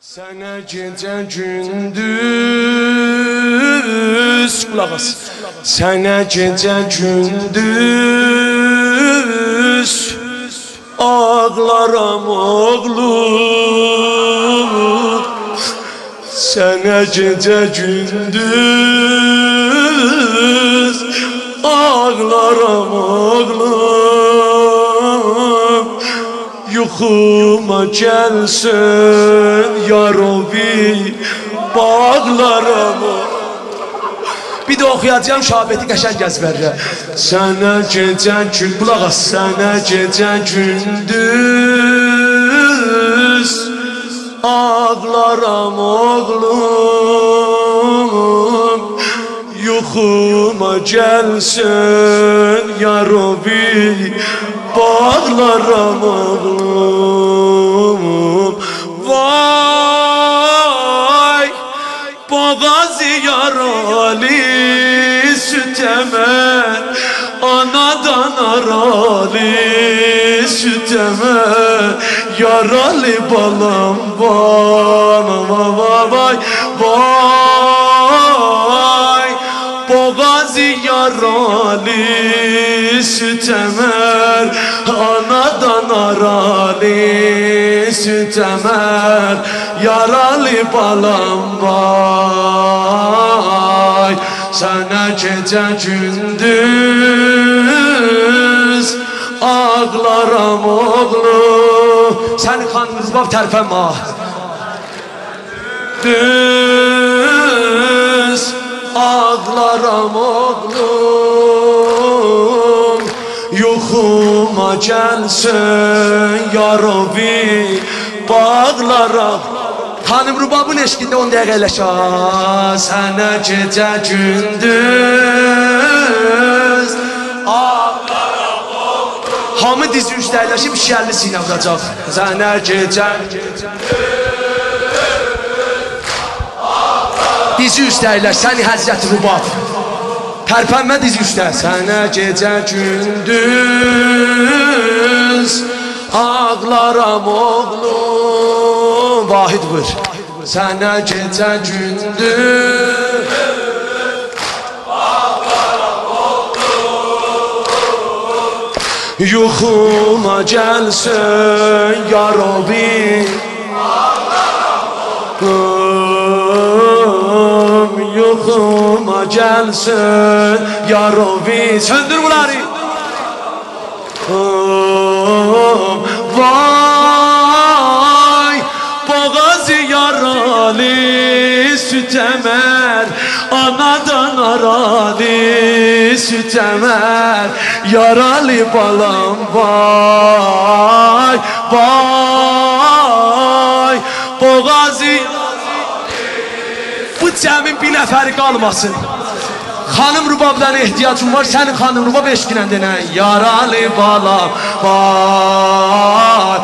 Sənə gecə gündüz qulaq as. Sənə gecə gündüz ağlaram oğlum. Sənə gecə gündüz ağlaram oğlum. Yuxuma gəlsin yarovi bağlaram. Bir də oxuyacağım şahbeti qəşəng əzbərlə. Sənə gecə gün qulaq as. Sənə gecə gündüz ağlaram oğlum. Yuxuma gəlsin yarovi bağlaram oğlum. Vay boğazı yaralı süt emer, anadan aralı süt emer, yaralı balam bana vay vay boğazı yaralı süt emer, anadan aralı süt emer, yaralı balam vay. Sənə gecə gündüz ağlaram oğlum. Səni xanımız bab tərpənmə. Düz ağlaram oğlum. Yuxuma gəlsin yarovi bağlaram. Hanım rubabın eşkində 10 dəqiqə eləşə. Sənə gecə gündüz ağlaram oğlum. Hamı dizi üstə əyləşib şişərli sinə vuracaq. Sənə gecə gündüz ağlaram. Dizi üstə əyləş, səni həzrət rubab. Tərpənmə dizi üstə. Sənə gecə gündüz ağlaram oğlum. Vahid vur. Sənə gecə gündüz ağlaram oğlum. Yuxuma gəlsin yarovi ağlaram oğlum. Yuxuma gəlsin yarovi. Söndür bunları. Vay boğazı yaralı süt emer, anadan aralı süt emer, yaralı balam vay vay boğazı yaralı. Bu cəmin bir nəfəri qalmasın. Xanım rubabdan ehtiyacım var, sənin xanım rubab eşqinə denən yaralı balam vay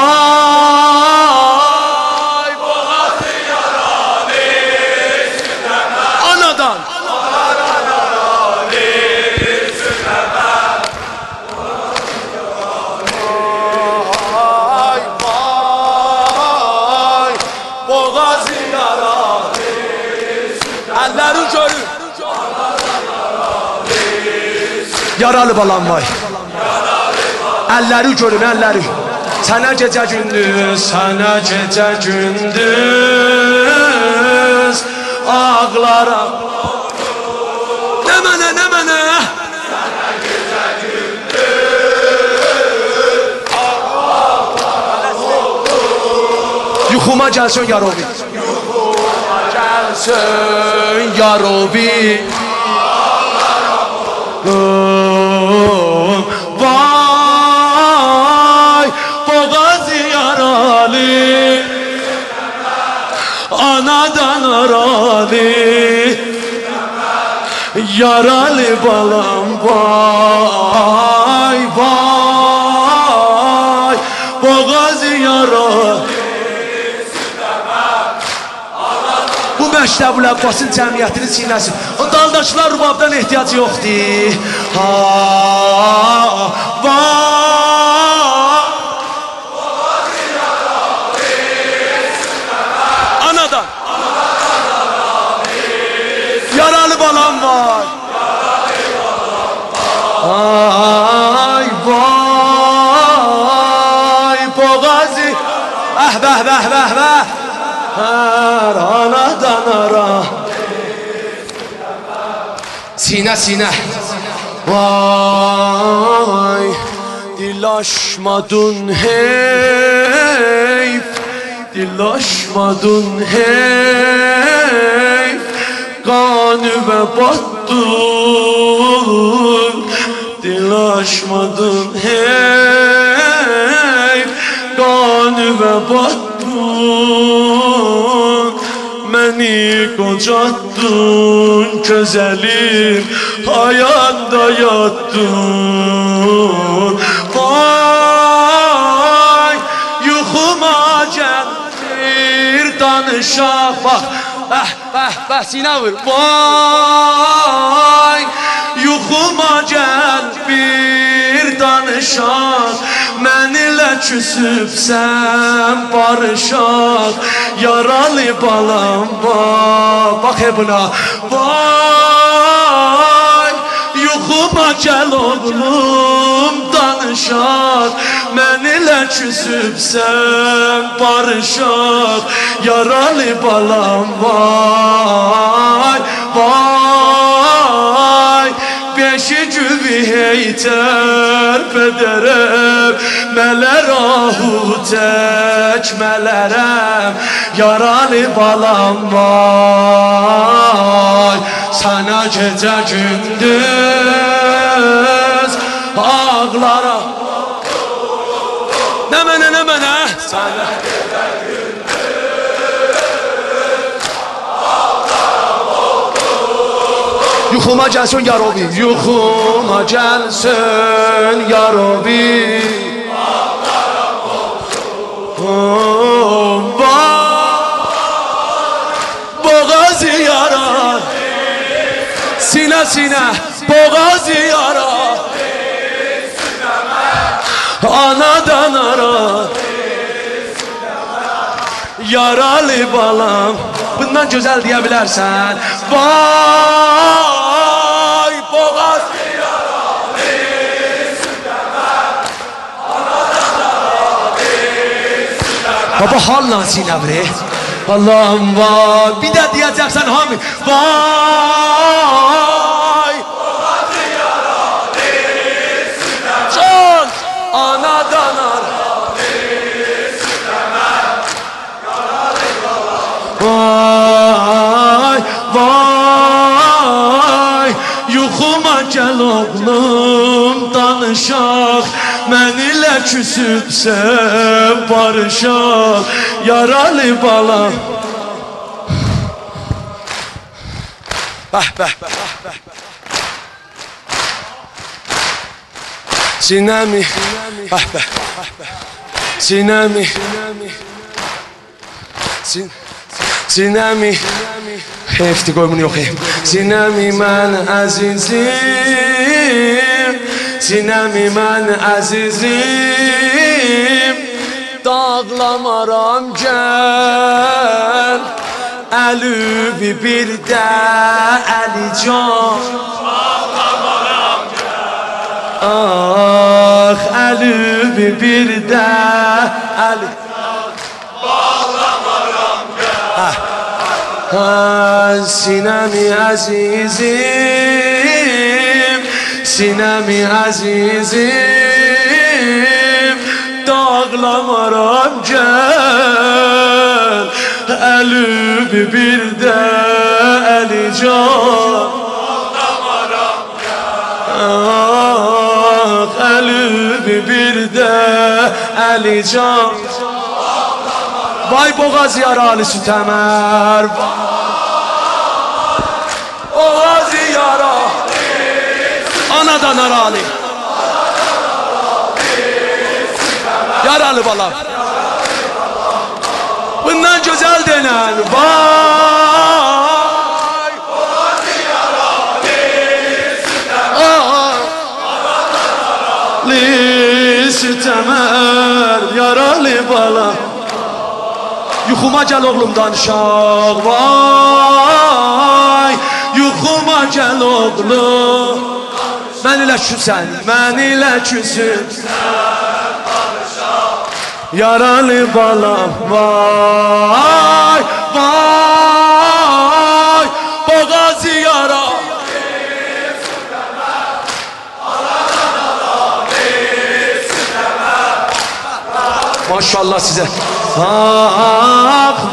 vay boğazı yaralı süt emer, anadan aralı süt emer, vay vay boğazı yaralı süt emer. Əlləri görür. Yaralı balam vay. Əlləri görün, əlləri. Sənə gecə gündüz, sənə gecə gündüz ağlaram. Nə mənə, nə mənə? Sənə gecə gündüz ağlaram oğlum. Yuxuma gəlsin yarovi. Yuxuma gəlsin yarovi. Vay boğazı yaralı, anadan aralı, yaralı balam vay vay boğazı yaralı. Bu Məktəbül Abbasın cəmiyyətinin sinəsi. O daldakılar rubabdan ehtiyacı yoxdur. Ha, vay Her anadan ara. Sinə sinə. Vay dilaşmadın heyf, dilaşmadın heyf, kanıma battın, dilaşmadın heyf, kanıma battın, beni kocattın közelim, hayanda yattın. Vay yuxuma gəlir danışaq. Bax sinə vur. Vay yuxuma gəl bir danışaq. Mən ilə küsübsən barışaq. Yaralı balam bax buna. Vay yuxuma gəl oğlum danışaq. Mən ilə küsübsən barışaq. Yaralı balam vay vay. Beşi güvi heytər bədərəm, mələr ahu təkmələrəm. Yaralı balam vay, sana gecə gündüz ağlara. Nə mənə sana gecə gündüz ağlara oldu. Yuxuma gəlsin yarobi, yuxuma gəlsin yarobi. Ağlara oldu. Boğazı yara, sinə sinə, boğazı yara. Anadan ara, yaralı balam. Bundan güzel deyə bilərsən. Vay boğaz yaralı südəmə, anadan ara südəmə. Baba halla sinə vre. Allah'ım vay. Bir də deyəcəksən hamı. Vay boğaz yaralı südəmə, can anadan ara. Vay vay yuxuma gəl oğlum danışaq. Mən ilə küsübsən barışaq. Yaralı balam. Bəh sinəmi, sinəmi, sinəmi, heyfdi qoymun yox heyf. Sinəmi mən əzizim, sinəmi mən əzizim, dağlamaram gəl, əlüvi bir də əlican. Dağlamaram gəl, ah əlüvi bir də əlican. Sinəmi əzizim, sinəmi əzizim, dağlamaram gəl, əlüvi bir də əlican. Dağlamaram gəl, əlüvi bir də əlican. Vay boğaz yaralı sütəmər, boğaz yaralı anadan aralı, yaralı balam. Bundan güzel denen vay boğaz yaralı sütəmər, sütəmər yaralı balam. Yuxuma gəl oğlum danışaq. Vay yuxuma gəl oğlum. Mən ilə küsən, mən ilə küsübsən barışaq. Yaralı balam vay vay boğazı yara maşallah size. Ah